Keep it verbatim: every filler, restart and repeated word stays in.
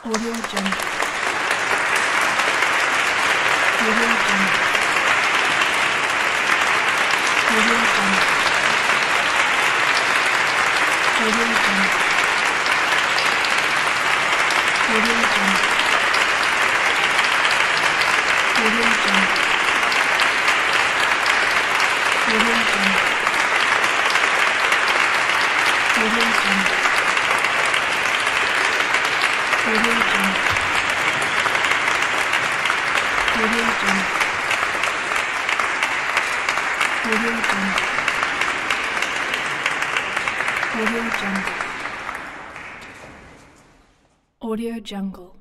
Audio Jungle. Audio Jungle. Audio Jungle. Audio Jungle. Audio Jungle. Audio Jungle. Audio Jungle. Audio Jungle. Audio Jungle. Audio Jungle. Audio Jungle. Audio Jungle. Audio Jungle.